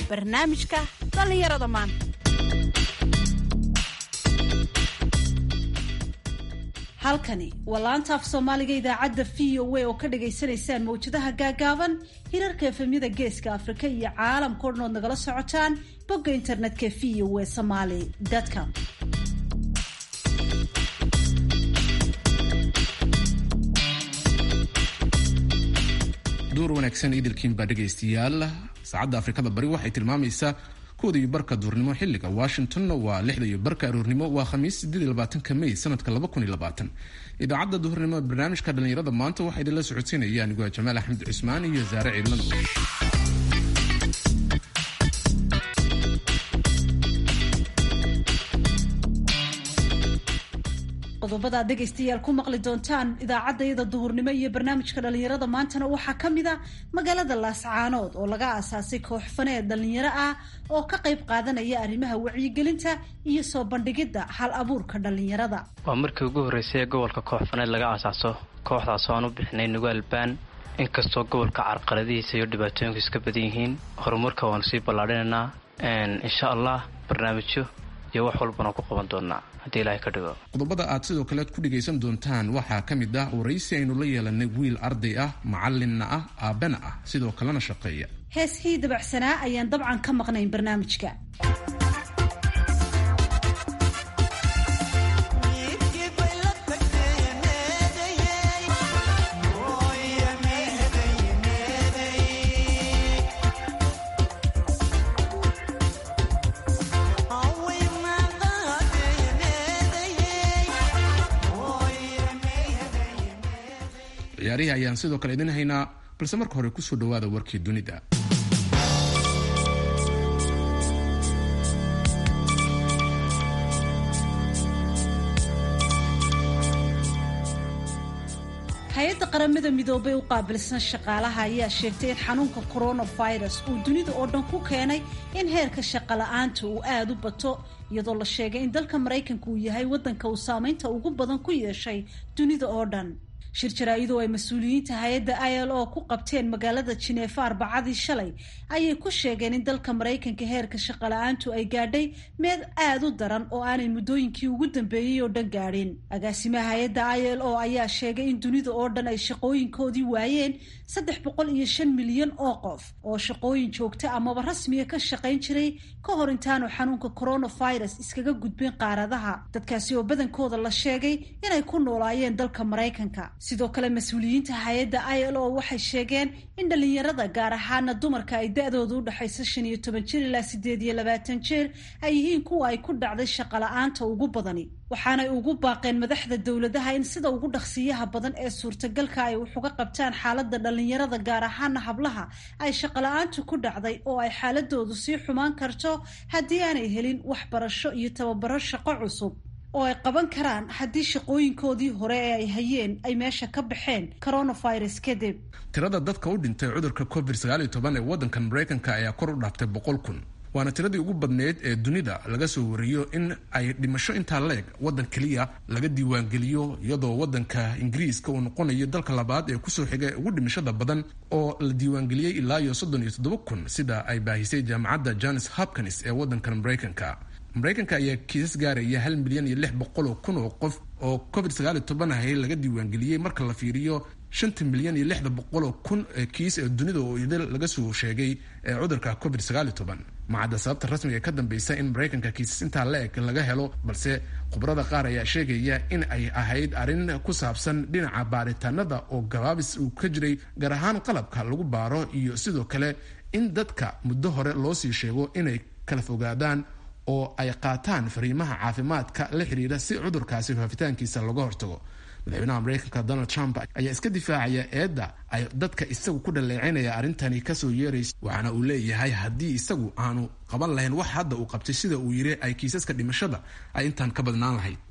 barnaamijka dhallinyarada maanta. halkani waa laanta af soomaaliga idaacadda VOA oo ka dhagaysanaysaan mawjadaha gaagaaban hirarka efemyada geeska Afrika iyo caalamkao dhan ood nagala socotaan bogga internetka voasomali.com. duur wanaagsan idilkiin baa dhegaystayaal. saacadda Afrikada bari waxay tilmaamaysaa 1:00 duurnimo xilliga Washingtonna waa 6:00 aroornimo. waa Khamiis 28 May sanadka 2020. idaacadda duurnimo barnaamijka dhalinyarada maanta waxaa idinla socodsiinaya anigoo Jamaal Axmed Cusmaan iyo Zaare Ciidlan. qodobada dhegaystayaal ku maqli doontaan idaacadda duhurnimo iyo barnaamijka dhalinyarada maantana waxaa ka mid ah magaalada Laascaanood oo laga aasaasay koox faneed dhalinyaro ah oo ka qayb qaadanaya arrimaha wacyigelinta iyo soo bandhigidda hal abuurka dhalinyarada. waa markii ugu horeysay gobolka koox faneed laga aasaaso. kooxdaas oo aan u bixinay Nugaal Baan. inkastoo gobolka carqaladihiisa iyo dhibaatooyinka iska badan yihiin, horumarka waan sii ballaadhinaynaa. insha Allah barnaamijyo iyo wax walbana ku qaban doonaa haddii Ilaahay ka dhigo. qodobada aad sidoo kale ku dhagaysan doontaan waxaa ka mid ah waraysi aynu la yeelanay wiil arday ah, macalinna ah, aabana ah, sidoo kalena shaqeeya. heesihii dabacsanaa ayaan dabcan ka maqnayn barnaamijka. ciyaarihi ayaan sidoo kale idin haynaa, balse marka hore kusoo dhawaada warkii dunida. hay-adda qaramada midoobay u qaabilsan shaqaalaha ayaa sheegtay in xanuunka coronavirus uu dunida oo dhan ku keenay in heerka shaqo la-aanta uu aada u bato, iyadoo la sheegay in dalka Maraykanka uu yahay waddanka uu saameynta ugu badan ku yeeshay dunida oo dhan. shir jaraa'idoo ay mas-uuliyiinta hay-adda ILO ku qabteen magaalada Jineefa Arbacadii shalay ayay ku sheegeen in dalka Maraykanka heerka shaqo la-aantu ay gaadhay meel aada u daran oo aanay muddooyinkii ugu dambeeyey oo dhan gaadhin. agaasimaha hay-adda ILO ayaa sheegay in dunida oo dhan ay shaqooyinkoodii waayeen 305 milyan oo qof oo shaqooyin joogta amaba rasmiga ka shaqayn jiray ka hor intaanu xanuunka coronavirus iskaga gudbin qaaradaha. dadkaasi oo badankooda la sheegay inay ku noolaayeen dalka Maraykanka. sidoo kale mas-uuliyiinta hay-adda ILO waxay sheegeen in dhalinyarada gaar ahaana dumarka ay da-dooda u dhaxaysa 15 jir ilaa 28 jir ay yihiin kuwa ay ku dhacday shaqo la-aanta ugu badani, waxaanay ugu baaqeen madaxda dowladaha in sida ugu dhaqsiyaha badan ee suurtagalka ay wax uga qabtaan xaaladda dhalinyarada gaar ahaana hablaha ay shaqo la-aantu ku dhacday oo ay xaaladoodu sii xumaan karto haddii aanay helin waxbarasho iyo tababaro shaqo cusub oo ay qaban karaan haddii shaqooyinkoodii hore ee ay hayeen ay meesha ka baxeen coronavirus kadib. tirada dadka u dhintay cudurka COVID-19 ee waddanka Maraykanka ayaa kor u dhaaftay 100,000. waana tiradii ugu badneyd ee dunida laga soo wariyo in ay dhimasho intaa leeg waddan keliya laga diiwaangeliyo, iyadoo waddanka Ingiriiska uu noqonayo dalka labaad ee kusoo xigay ugu dhimashada badan oo la diiwaangeliyey ilaa 37,000 sida ay baahisay jaamacadda Johns Hopkins ee waddanka Maraykanka. Maraykanka ayaa kiisas gaaraya 1,600,000 oo qof oo COVID-19 ahay laga diiwaangeliyey marka la fiiriyo 5,600,000 kiis ee dunida oo idil laga soo sheegay ee cudurka COVID-19. macadda sababta rasmiga ee ka dambaysa in Maraykanka kiisas intaa la-eg laga helo, balse khubarada qaar ayaa sheegaya in ay ahayd arrin ku saabsan dhinaca baaritaanada oo gabaabis uu ka jiray, gaar ahaan qalabka lagu baaro iyo sidoo kale in dadka muddo hore loo sii sheego inay kala fogaadaan oo ay qaataan fariimaha caafimaadka la xiriira si cudurkaasi faafitaankiisa looga hortago. madaxweynaha Maraykanka Donald Trump ayaa iska difaacaya eedda ay dadka isagu ku dhaleecinaya arrintani kasoo yeeraysa, waxaana uu leeyahay haddii isagu aanu qaban lahayn wax hadda uu qabtay sida uu yiri ay kiisaska dhimashada ay intaan ka badnaan lahayd.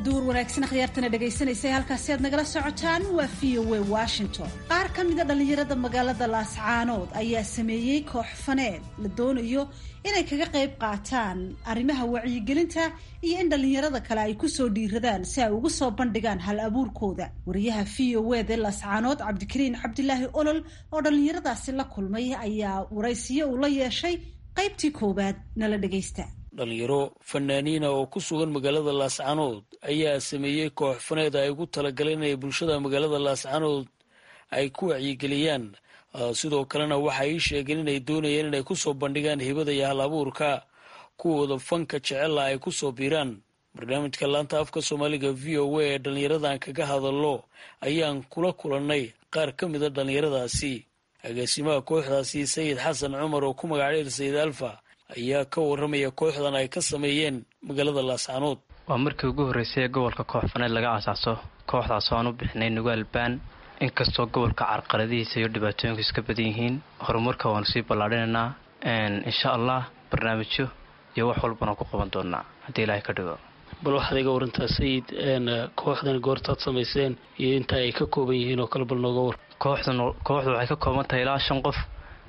duur wanaagsan khiyaartana dhagaysanaysay halkaasi aad nagala socotaan waa VOA Washington. Qaar ka mid ah dhalinyarada magaalada Laascaanood ayaa sameeyay koox faneed la doonayo inay kaga qayb qaataan arrimaha wacyigelinta iyo in dhalinyarada kale ay ku soo dhiiradaan si ay ugu soo bandhigaan hal abuurkooda. Wariyaha VOA ee Laascaanood Cabdikariin Cabdilaahi Olol oo dhalinyaradaasi la kulmay ayaa waraysiyo u la yeeshay qaybtii koobaad nala dhagaysta. dhalinyaro fanaaniina oo ku sugan magaalada Laascaanood ayaa sameeyey koox faneed ay ugu talagaleen inay bulshada magaalada Laascaanood ay ku wacyigeliyaan sidoo kalena waxa ay sheegeen inay doonayeen inay ku soo bandhigaan hibada iyo hal abuurka kuwooda fanka jecel ay ku soo biiraan. barnaamijka laanta afka Soomaaliga VOA ee dhalinyaradan kaga hadallo ayaan kula kulannay qaar ka mid ah dhalinyaradaasi. agaasimaha kooxdaasi Sayid Xasan Cumar oo ku magacaabay Sayid Alfa ayaa ka waramaya kooxdan ay ka sameeyeen magaalada Laascaanood. waa markii ugu horeysay ee gobolka koox faneed laga asaaso kooxdaas oo aan u bixinay Nugaal Baan. inkastoo gobolka carqaladihiisa iyo dhibaatooyinka iska badan yihiin horumarka waan sii ballaadhinaynaa insha Allah barnaamijyo iyo wax walbana ku qaban doonaa haddii Ilaahay ka dhigo. bal waxaad iga warantaa Sayid kooxdan goortaad samayseen iyo inta ay ka kooban yihiin oo kala bal nooga war. kooxdu waxay ka kooban tahay ilaa 5 qof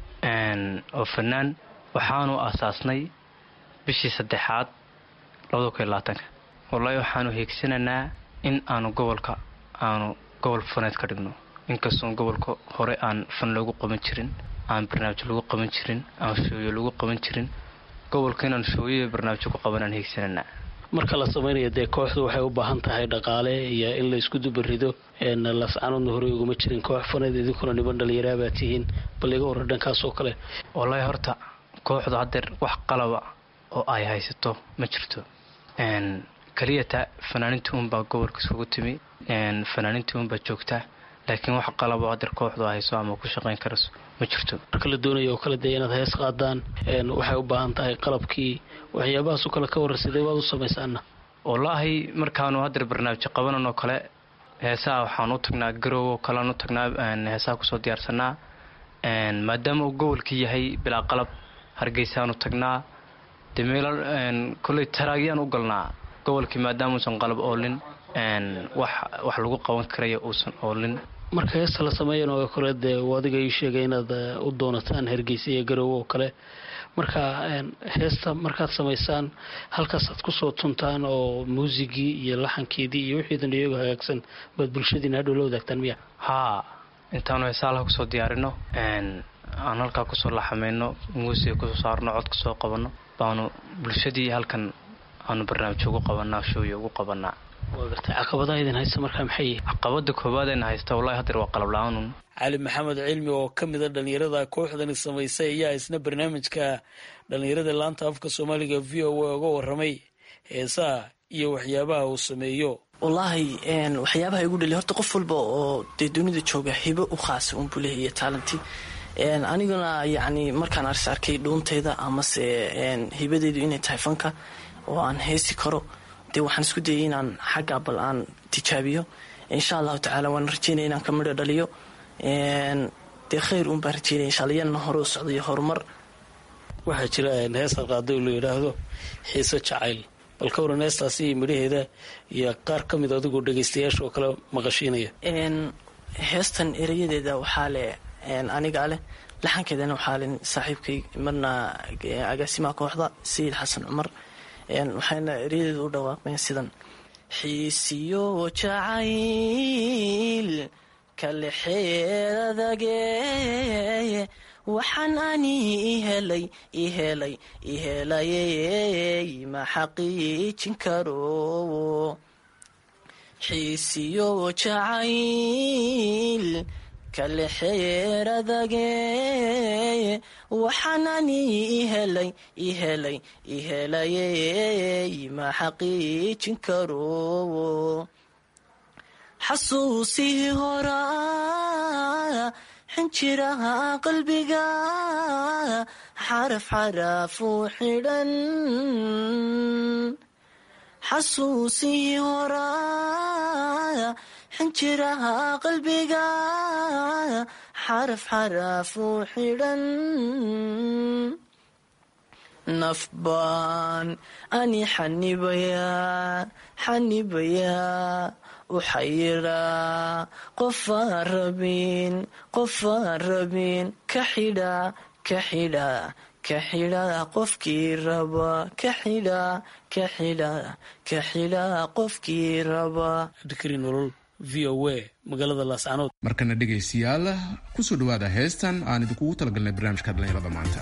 oo fanaan waxaanu asaasnay bishii 3aad 2020. wallahi waxaanu heegsanaynaa in aanu gobol faneed ka dhigno. inkastoo gobolka hore aan fan lagu qaban jirin, aan barnaamij lagu qaban jirin, aan shooyo lagu qaban jirin, gobolka inaan shooyo barnaamij ku qabanaan heegsanaynaa. marka la samaynayo dee kooxdu waxay u baahan tahay dhaqaale iyo in la isku dubarido. Laascaanoodna hore uguma jirin koox faneed idinkuna niman dhalinyaro baa tihiin, bal iga waran dhankaas oo kale. wallahi horta kooxdu haddeer wax qalaba oo ay haysato ma jirto. kaliyata fanaaninta unbaa gobolka isugu timi, fanaaninta unbaa joogta, laakiin wax qalaba haddeer kooxdu hayso ama ku shaqayn karayso ma jirto. marka la doonayo oo kale dee inaad hees qaadaan waxay u baahan tahay qalabkii waxyaabahaas oo kale ka waran sidee waad u samaysaana? wallaahi markaanu haddeer barnaamij qabananoo kale heesaha waxaan u tagnaa garow oo kalean u tagnaa heesaha kusoo diyaarsanaa. maadaama uu gobolkii yahay bilaa qalab Hargeysaanu tagnaa dee meelo kolley taraagyaan u galnaa gobolkii maadaama uusan qalab oolin wax lagu qaban karayo uusan oolin. marka heesta la sameeyana oo kale dee adiga ii sheegay inaad u doonataan Hargeysa iyo garow oo kale. marka heesta markaad samaysaan halkaasaad kusoo tuntaan oo muusigii iyo laxankeedii iyo wixiidan iyagu hagaagsan baad bulshadiina hadhow la wadaagtaan miya? haa, intaanu heesaha kusoo diyaarino aan halkaa kusoo laxamayno, muusiga kusoo saarno, cod kusoo qabanno, baanu bulshadii halkan aanu barnaamij ugu qabanaa, shooyo ugu qabanaa. waa gartay caqabadaha idin haysta markaa maxay? caqabada koowaad ayna haysta wallahi haddeer waa qalab la-aan. cali maxamed cilmi oo ka mid a dhalinyarada kooxdani samaysay ayaa isna barnaamijka dhalinyarada laanta afka Soomaaliga VOA uga waramay heesaha iyo waxyaabaha uu sameeyo. wallaahi waxyaabaha igu dhali horta qof walba oo dee dunida jooga hibo u khaas un buu leeyahay talenti. aniguna yacni markaan arkay dhuunteyda amase hibadeedu inay tahay fanka oo aan heesi karo, dee waxaan isku dayay inaan xagga bal aan tijaabiyo. insha allahu tacaala waan rajeynaya inaan ka midho dhaliyo. dee khayr un baan rajeynaya insha allah, yana hore u socdayo horumar. waxaa jira heestan qaado la yidhaahdo xiiso jacayl, bal ka waran heestaasi midhaheeda iyo qaar ka mid adigu dhagaystayaasha oo kale maqashiinaya. heestan erayadeeda waxaa leh anigaa leh, laxankeedana waxaa leh saaxiibkay marna agaasimaha kooxda Sayid Xasan Cumar. waxayna erayadeeda u dhawaaqeen sidan: xiisiyo jacayl kale xeeradage waxaan ani ihelayey ma xaqiijin karo. xiisiyo jacayl kale xeeradage waxaan ani ihelayey ma xaqiijin karo. xasuusii horaa xinjiraha qalbiga xaraf xarafu xidhan. xasuusii horaa xinjiraha qalbiga xaraf xarafu xidhan. nafbaan ani xanibayaa u xayiraa qofaan rabin ka xidhaa qofkii raba ka xidhaa qofkii raba. cabdikariin nolol v o a magaalada laascanood. markana dhegaystayaal kusoo dhawaada heestan aan idinkugu talagalnay barnaamijka dhallinyarada maanta.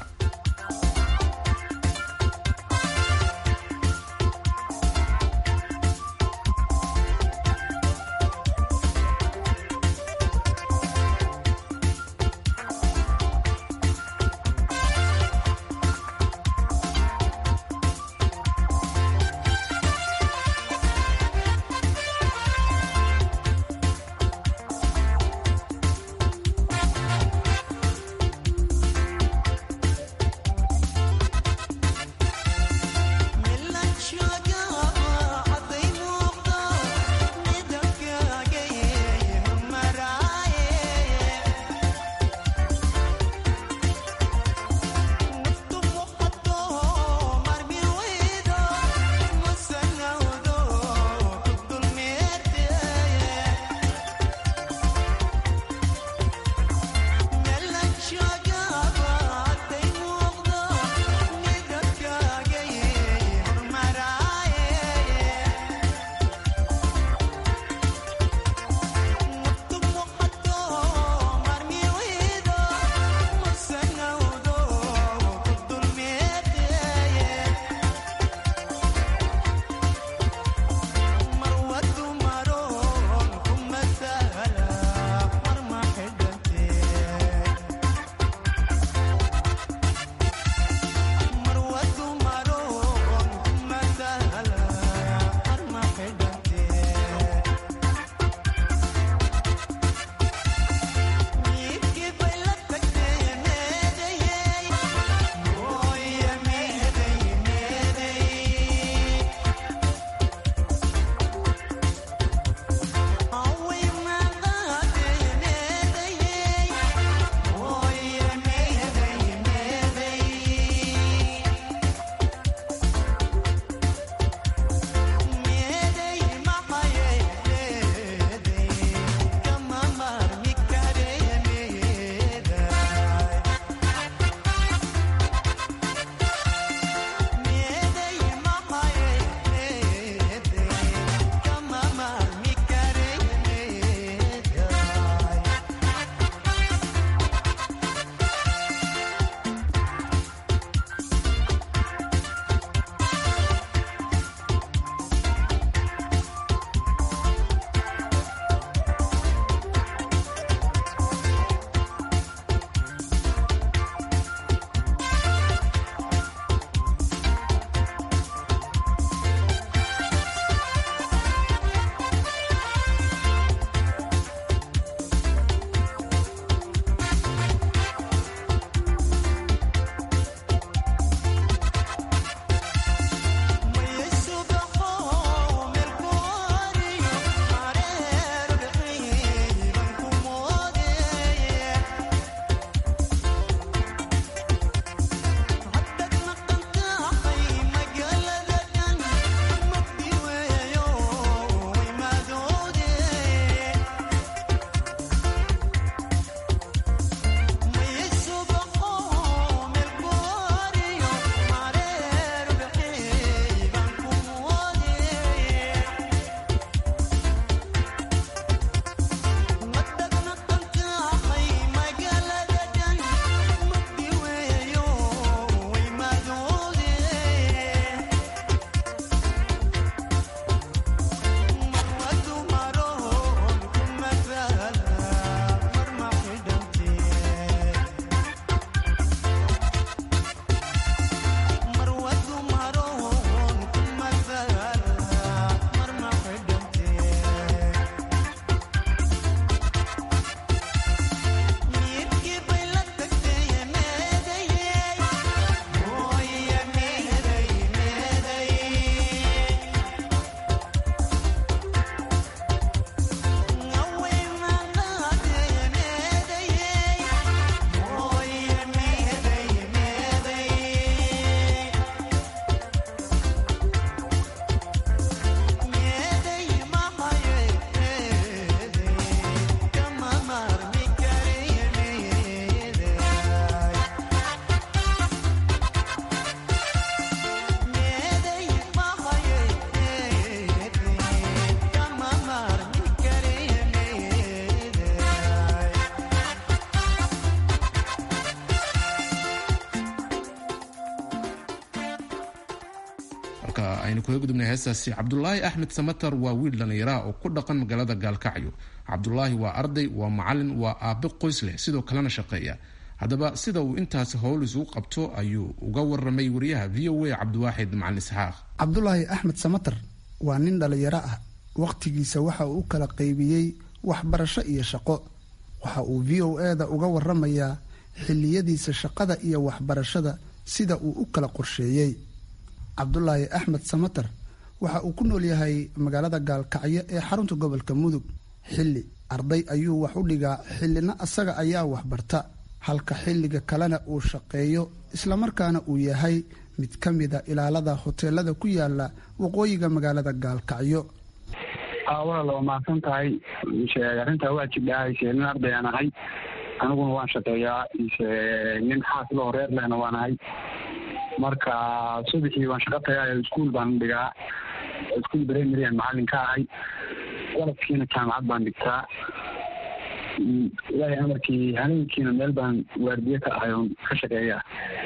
halka aynu kaga gudubnay heestaasi. Cabdulaahi Axmed Samatar waa wiil dhallinyara oo ku dhaqan magaalada Gaalkacyo. Cabdulaahi waa arday, waa macalin, waa aabe qoys leh, sidoo kalena shaqeeya. haddaba sida uu intaasi howl isugu qabto ayuu uga waramay wariyaha VOA Cabdiwaaxid Macalin Isxaaq. Cabdulaahi Axmed Samatar waa nin dhalinyaro ah. waqtigiisa waxa uu kala qaybiyey waxbarasho iyo shaqo. waxa uu VOA-da uga waramayaa xilliyadiisa shaqada iyo waxbarashada sida uu u kala qorsheeyey. Cabdulaahi Axmed Samatar waxa uu ku nool yahay magaalada Gaalkacyo ee xarunta gobolka Mudug. xilli arday ayuu wax u dhigaa, xillina asaga ayaa waxbarta, halka xilliga kalena uu shaqeeyo, islamarkaana uu yahay mid ka mida ilaalada hoteelada ku yaala waqooyiga magaalada Gaalkacyo. walaal waa mahadsan tahay. arrintaa waa jidhahay, nin ardayaan ahay, aniguna waan shaqeeyaa, nin xaasilo reer lehna waan ahay. marka subaxii waan shaqo tagaa, iskuul baan dhigaa, iskuul primary macalin ka ahay, walabkiina jaamacad baan dhigtaa. ilaahay amarkii habeenkiina meel baan waardiye ka ahay oon ka shaqeeyaa.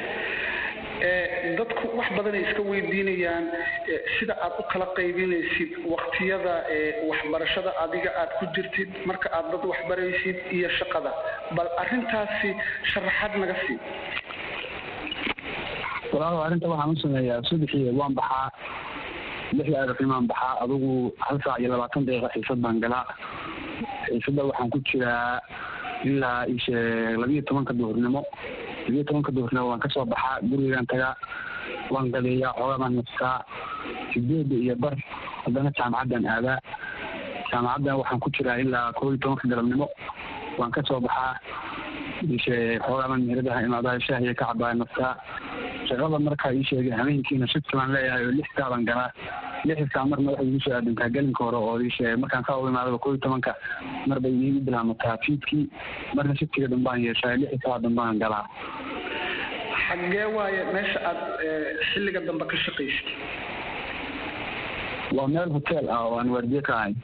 dadku wax badan ay iska weydiinayaan sida aad u kala qaybinaysid waqtiyada waxbarashada adiga aad ku jirtid marka aad dad waxbaraysid iyo shaqada, bal arrintaasi sharaxaad naga sii. walaal arrinta waxaan u sameeyaa subaxii waan baxaa, 6:00 baxaa, adigu 1 saac iyo 20 daqiiqo xiisad baan galaa. xiisada waxaan ku jiraa ilaa 12 duhurnimo. 12 duhurnimo waan kasoo baxaa, gurigaan tagaa, waan gadeeyaa, xoogaa baan nastaa. 8:15 haddana jaamacaddaan aadaa. jaamacaddan waxaan ku jiraa ilaa 12 galabnimo. waan kasoo baxaa, xoogaa baan meheradaha imaadaa, shaahiya ka cabaa, nastaa. shaqada markaa ii sheegay habeenkiina shifti baan leeyahay oo 6 saac baan galaa. 6 saac marna waxay igu soo aadantaa gelinka hore oo ii sheegay markaan saa u imaadaba 12 mar bay iigu bilaamataa fiidkii, marna shiftiga dambaan yeeshaa, 6 saac dambaan galaa. xaggee waaye meesha aad xilliga dambe ka shaqaysid? waa meel hotel ah oo aan waardiye ka ahay.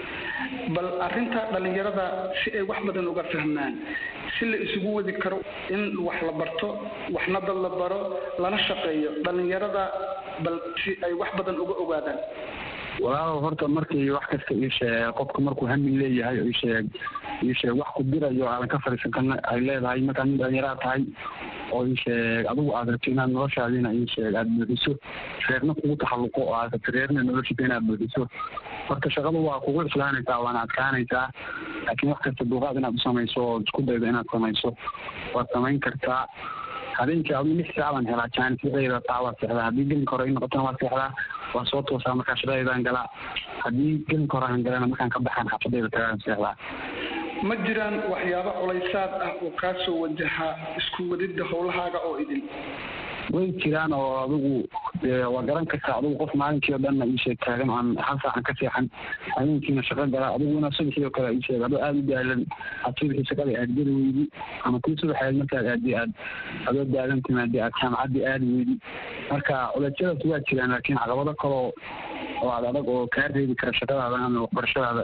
bal arrinta dhalinyarada si ay wax badan uga fahmaan, si la isugu wadi karo in wax la barto, waxna dad la baro, lana shaqeeyo dhalinyarada, bal si ay wax badan uga ogaadaan. walaalow horta markii wax kasta ii sheeg, qofka markuu hamin leeyahay ii sheeg wax ku dirayo aadan ka fariisan karna ay leedahay. markaa nin dhalinyaraad tahay oo ii sheeg adigu aad rabto inaad noloshaadiina ii sheeg aad buuxiso, reerna kugu taxalluqo oo aad rabto reerna noloshiisa inaad buuxiso. horta shaqadu waa kugu islaanaysaa, waana adkaanaysaa, laakiin wax kasta dulqaad inaad u samayso oo isku daydo inaad samayso waad samayn kartaa. habeenkii adigu 6 saac baan helaa, jaanis 6 saac waa seexdaa. haddii gelinka hore i noqotona waa seexdaa, waa soo toosaa markaa shaqadeydaan galaa. haddii gelinka hore aan galana markaan ka baxaan xaafadeyda tagaan seexdaa. ma jiraan waxyaabo culaysaad ah oo kaa soo wajaha isku wadida howlahaaga oo idin? way jiraan oo adigu waa garan kartaa, adigu qof maalinkii oo dhanna ii sheeg taagan aan 1 saacan ka seexan, habeenkiina shaqo galaa. adiguna subaxii oo kale ii sheeg adoo aada u daalan, aad subaxii shaqada aad geli weydi, ama tii subaxeed markaad aadi aad adoo daalan timaadi aad jaamacaddii aadi weydi. marka culeysyadaas waa jiraan, laakiin caqabado kaloo oo aad adag oo kaa reebi kara shaqadaada ama waxbarashadaada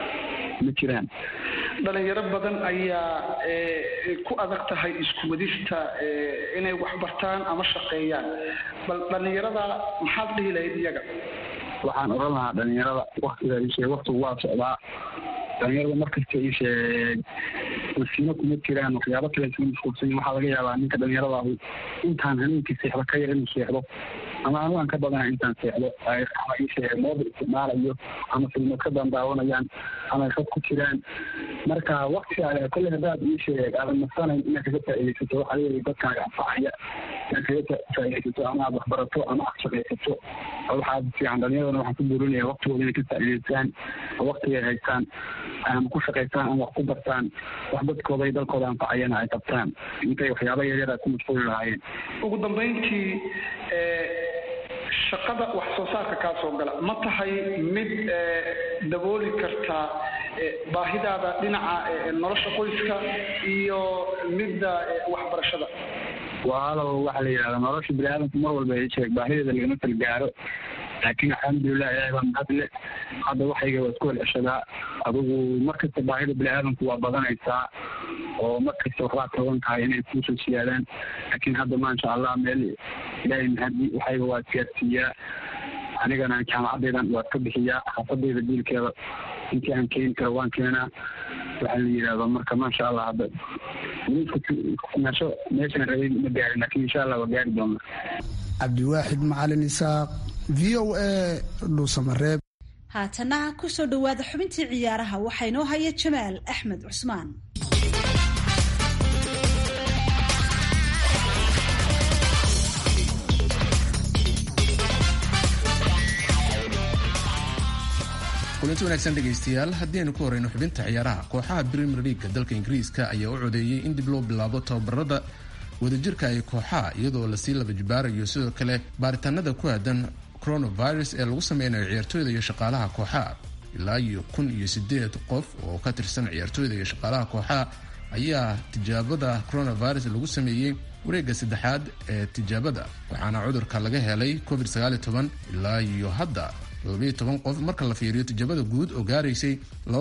ma jiraan. dhalinyaro badan ayaa ku adag tahay isku wadista inay wax bartaan ama shaqeeyaan, bal dhalinyarada maxaad dhihi lahayd iyaga? waxaan oran lahaa dhalinyarada waktiga ii sheeg waqtigu waa socdaa. dhalinyarada markasta ii sheeg masiino kuma jiraan, waxyaabo kale isma mashquulsan. waxaa laga yaabaa ninka dhalinyarada ahu intaan habeenkii seexdo ka yar inuu seexdo, ama anugaan ka badana intaan seexdo, ama ii sheeg moobil isticmaalayo, ama filmad ka dandaawanayaan, ama ay khad ku jiraan. marka waktigaale kolley haddaad ii sheeg aadan nasanayn inaad kaga faa'iidaysato waxaa leeyahay dadkaaga anfacaya, inaad kaga faa'iidaysato ama aad waxbarato ama aad shaqaysato. waxaad fiican dhalinyaradana waxaan ku buurinaya waktigooda inay ka faa'iidaystaan oo waktigay haystaan ama ku shaqaystaan ama wax ku bartaan, wax dadkooda iyo dalkooda anfacayana ay qabtaan intay waxyaaba yaryar ay ku mashquuli lahaayeen. ugu dambeyntii shaqada wax soo saarka kaa soo gala ma tahay mid dabooli kartaa baahidaada dhinaca nolosha qoyska iyo midda waxbarashada? walaalow waxaa la yidhahdaa nolosha biniaadamku mar walba ay sheeg baahideeda lagama kala gaaro. laakiin alxamdulilah ilaahay baa mahadle hadda waxayga waa isku welceshadaa adigu markasta baahida bini-aadamku waa badanaysaa oo markasta waxbaa taban tahay inay kuusoo siyaadaan laakiin hadda maasha allah meel ilaahay mahadi waxayga waa isgaarsiiyaa anigana jaamacadeydan waa ka bixiyaa xaafadeyda biilkeeda intii aan keeni karo waan keenaa waxaa la yidhaahdo marka maasha allah hadda nasho meeshaan rabay ma gaarin laakiin insha allah waa gaari doona. cabdiwaaxid macalin isaaq v o a dhuusamareeb. haatana kusoo dhawaada xubintii ciyaaraha waxaa inoo haya jamaal axmed cusmaan. kulanti wanaagsan dhegaystayaal haddii aynu ku horeyno xubinta ciyaaraha kooxaha Premier League dalka Ingiriiska ayaa u codeeyay in dib loo bilaabo tababarada wadajirka ay kooxaha iyadoo lasii laba jibaarayo sidoo kale baaritaanada ku aadan coronavirus ee lagu sameynayo ciyaartooyda iyo shaqaalaha kooxaha ilaa iyo 1,008 qof oo ka tirsan ciyaartooyda iyo shaqaalaha kooxaha ayaa tijaabada coronavirus lagu sameeyey wareegga saddexaad ee tijaabada waxaana cudurka laga helay COVID-19 ilaa iyo hadda 12 qof marka la fiiriyo tijaabada guud oo gaaraysay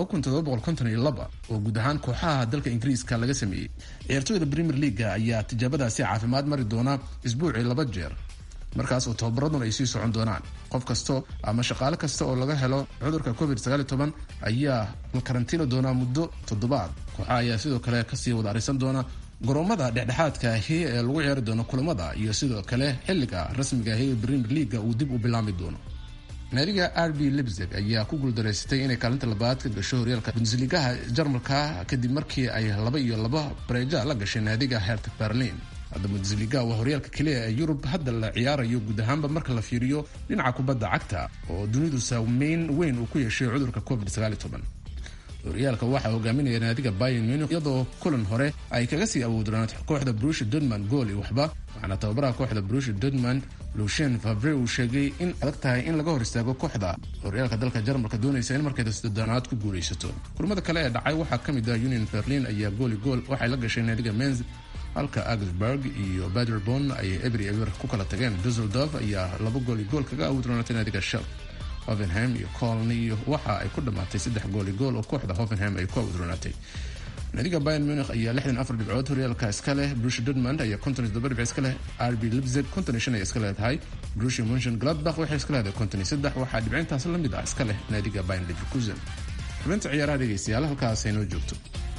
2752 oo guud ahaan kooxaha dalka Ingiriiska laga sameeyey. ciyaartooyda Premier League ayaa tijaabadaasi caafimaad mari doona isbuucii 2 jeer markaas oo tababaraduna ay sii socon doonaan. qof kasto ama shaqaale kasta oo laga helo cudurka COVID-19 ayaa la karantiino doona muddo 7 kooxaha ayaa sidoo kale kasii wada arisan doona garoomada dhexdhexaadka ahi ee lagu ciyaari doono kulamada iyo sidoo kale xilliga rasmiga ahi ee Premier League uu dib u bilaami doono. naadiga RB Leipzig ayaa ku guuldareysatay inay kaalinta labaad ka gasho horyaalka Bundesliga Jarmalka kadib markii ay 2-2 bareeja la gashay naadiga Hertha Berlin. hadda Bundesliga waa horyaalka kaliya ee Yurub hadda la ciyaarayo guud ahaanba marka la fiiriyo dhinaca kubadda cagta oo dunidu saameyn weyn uu ku yeeshay cudurka COVID-19. horyaalka waxaa hogaaminaya naadiga Bayern Munich iyadoo kulan hore ay kaga sii awoodaan kooxda Borussia Dortmund gool iyo waxba waxaana tababaraha kooxda Borussia Dortmund Lucien Favre uu sheegay in adag tahay in laga hor istaago kooxda horyaalka dalka Jarmalka doonaysa in markay saddex ku guuleysato. kulamada kale ee dhacay waxaa kamid ah Union Berlin ayaa gool waxay la gashay naadiga Mainz halka Augsburg iyo Paderborn ay eber ku kala tageen. Düsseldorf ayaa 2-gool kaga awoodroonatay naadiga Schalke. Hoffenheim iyo Köln waxa ay ku dhamaatay 3-gool oo kooxda Hoffenheim ay ku awoodroonatay. naadiga Bayern Munich ayaa 64 dhibcood horyaalka iska leh. Borussia Dortmund ayaa 57 dhibcood iska leh. RB Leipzig 55 ay iska leedahay. Borussia Mönchengladbach waxay iska leedahay 53 waxaa dhibcintaas la mid ah iska leh naadiga Bayern Leverkusen. xubinta ciyaaraha dhegeystayaal halkaas ay noo joogto.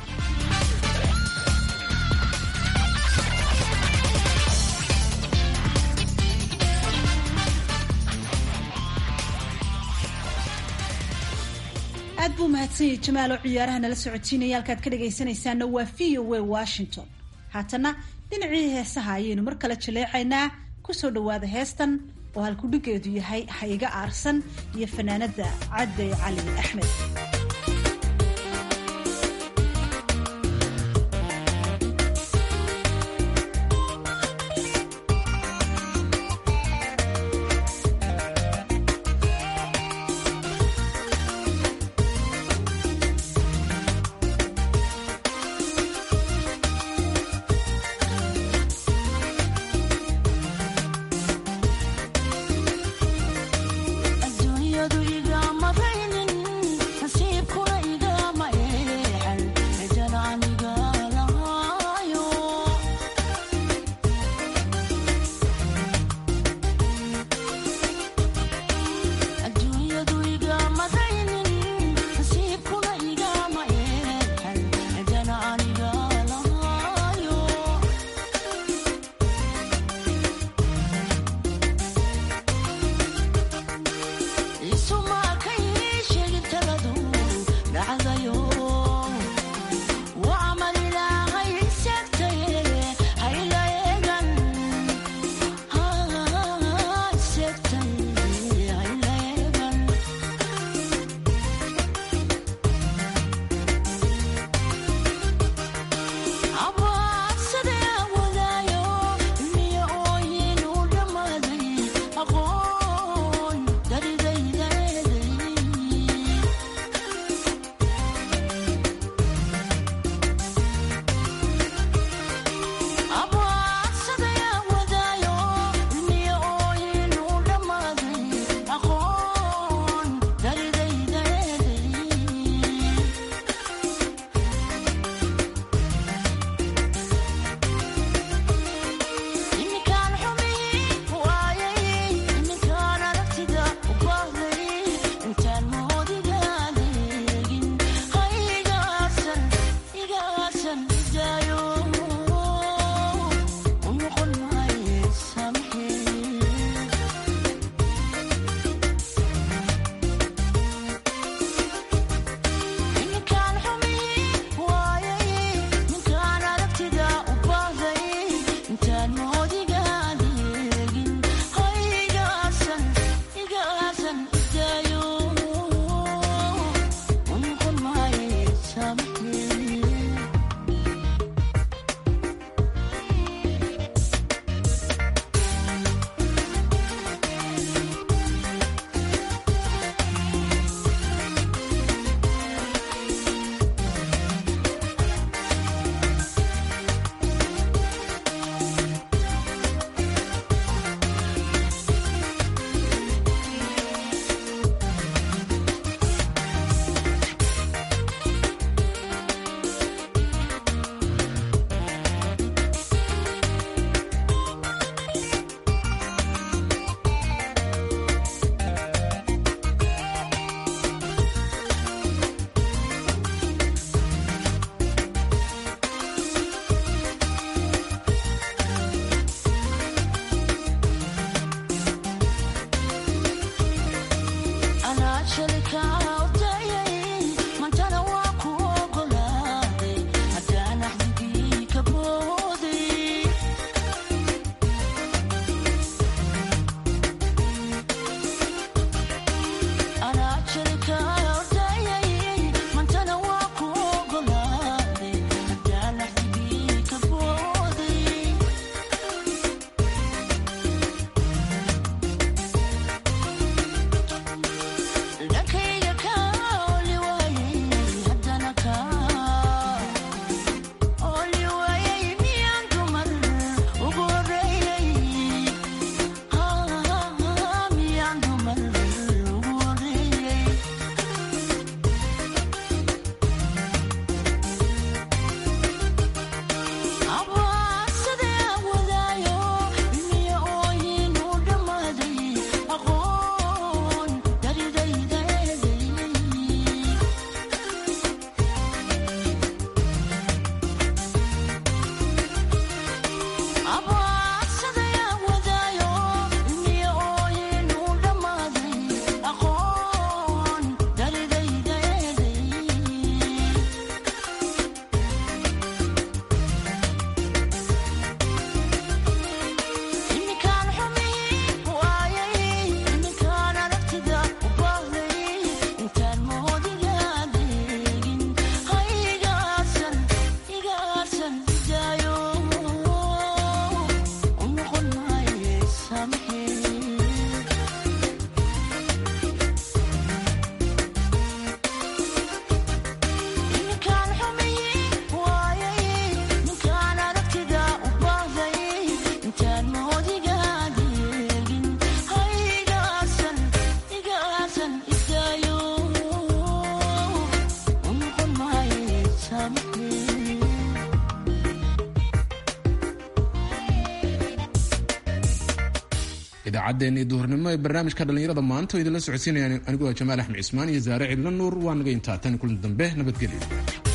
aad buu mahadsan yahay jamaal oo ciyaaraha nala socotiinaya halkaad ka dhagaysanaysaana waa VOA Washington. haatana dhinacii heesaha ayaynu mar kale jaleecaynaa kusoo dhawaada heestan oo halkudhigeedu yahay hayga aarsan iyo fanaanada Cadday Cali Axmed. See idaacaddeenii duhurnimo ee barnaamijka dhallinyarada maanta oo idinla socodsiinayaan anigoo Jamaal Axmed Cismaan iyo Zaare Cidla Nuur waa naga intaa tan kulan dambe nabadgelyo.